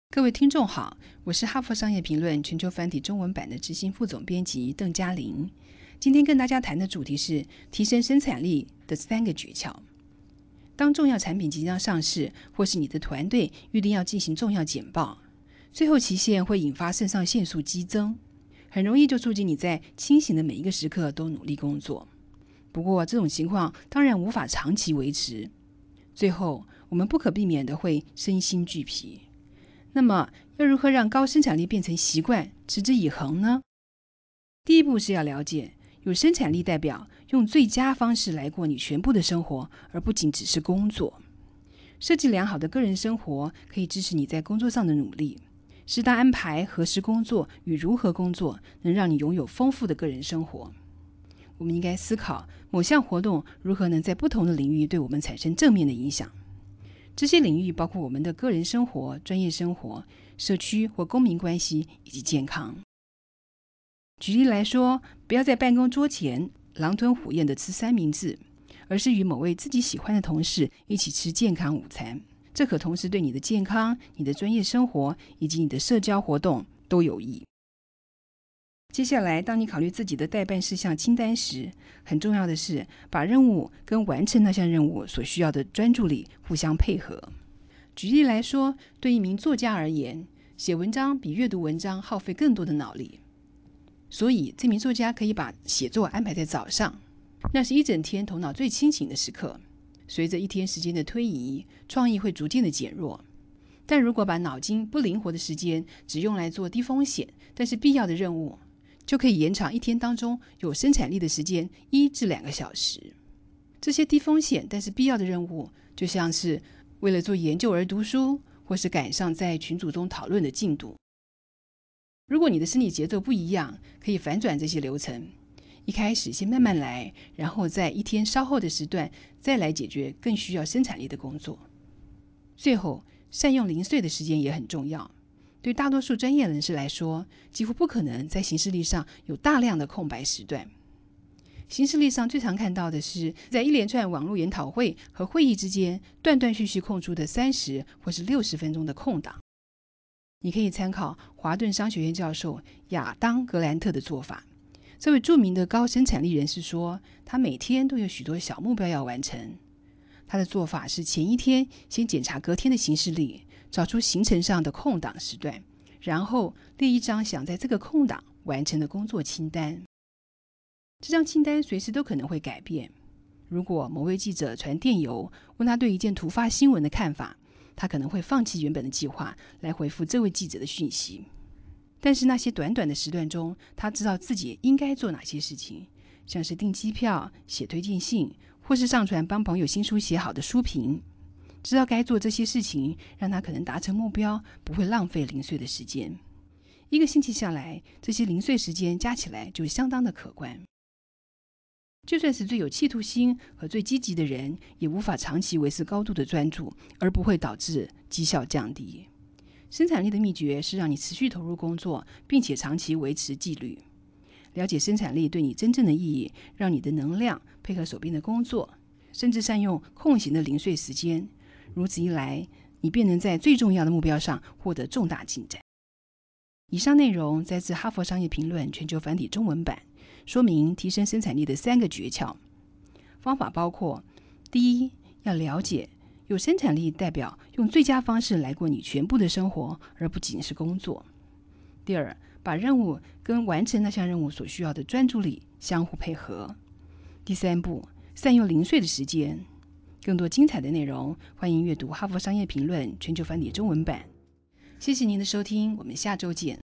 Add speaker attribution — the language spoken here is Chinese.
Speaker 1: 各位听众好，我是哈佛商业评论全球繁体中文版的执行副总编辑邓嘉玲。今天跟大家谈的主题是提升生产力的3个诀窍。当重要产品即将上市，或是你的团队预定要进行重要简报，最后期限会引发肾上腺素激增，很容易就促进你在清醒的每一个时刻都努力工作。不过这种情况当然无法长期维持，最后我们不可避免的会身心俱疲。那么要如何让高生产力变成习惯，持之以恒呢？第一步是要了解，有生产力代表用最佳方式来过你全部的生活，而不仅只是工作。设计良好的个人生活可以支持你在工作上的努力，适当安排何时工作与如何工作，能让你拥有丰富的个人生活。我们应该思考某项活动如何能在不同的领域对我们产生正面的影响。这些领域包括我们的个人生活、专业生活、社区或公民关系以及健康。举例来说，不要在办公桌前狼吞虎咽地吃三明治，而是与某位自己喜欢的同事一起吃健康午餐。这可同时对你的健康、你的专业生活以及你的社交活动都有益。接下来，当你考虑自己的待办事项清单时，很重要的是把任务跟完成那项任务所需要的专注力互相配合。举例来说，对一名作家而言，写文章比阅读文章耗费更多的脑力，所以这名作家可以把写作安排在早上，那是一整天头脑最清醒的时刻。随着一天时间的推移，创意会逐渐的减弱。但如果把脑筋不灵活的时间只用来做低风险但是必要的任务，就可以延长一天当中有生产力的时间1至2个小时。这些低风险但是必要的任务，就像是为了做研究而读书，或是赶上在群组中讨论的进度。如果你的生理节奏不一样，可以反转这些流程，一开始先慢慢来，然后在一天稍后的时段再来解决更需要生产力的工作。最后，善用零碎的时间也很重要。对大多数专业人士来说，几乎不可能在行事历上有大量的空白时段。行事历上最常看到的是，在一连串网络研讨会和会议之间，断断续续空出的30或是60分钟的空档。你可以参考华顿商学院教授亚当·格兰特的做法。这位著名的高生产力人士说，他每天都有许多小目标要完成。他的做法是前一天先检查隔天的行事历，找出行程上的空档时段，然后列一张想在这个空档完成的工作清单。这张清单随时都可能会改变。如果某位记者传电邮问他对一件突发新闻的看法，他可能会放弃原本的计划来回复这位记者的讯息。但是那些短短的时段中，他知道自己应该做哪些事情，像是订机票、写推荐信，或是上传帮朋友新书写好的书评。知道该做这些事情，让他可能达成目标，不会浪费零碎的时间。一个星期下来，这些零碎时间加起来就相当的可观。就算是最有企图心和最积极的人，也无法长期维持高度的专注，而不会导致绩效降低。生产力的秘诀是让你持续投入工作，并且长期维持纪律。了解生产力对你真正的意义，让你的能量配合手边的工作，甚至善用空闲的零碎时间。如此一来，你便能在最重要的目标上获得重大进展。以上内容摘自《哈佛商业评论》全球繁体中文版，说明提升生产力的3个诀窍。方法包括：第一，要了解有生产力代表用最佳方式来过你全部的生活，而不仅是工作。第二，把任务跟完成那项任务所需要的专注力相互配合。第三步，善用零碎的时间。更多精彩的内容，欢迎阅读《哈佛商业评论》全球繁体中文版。谢谢您的收听，我们下周见。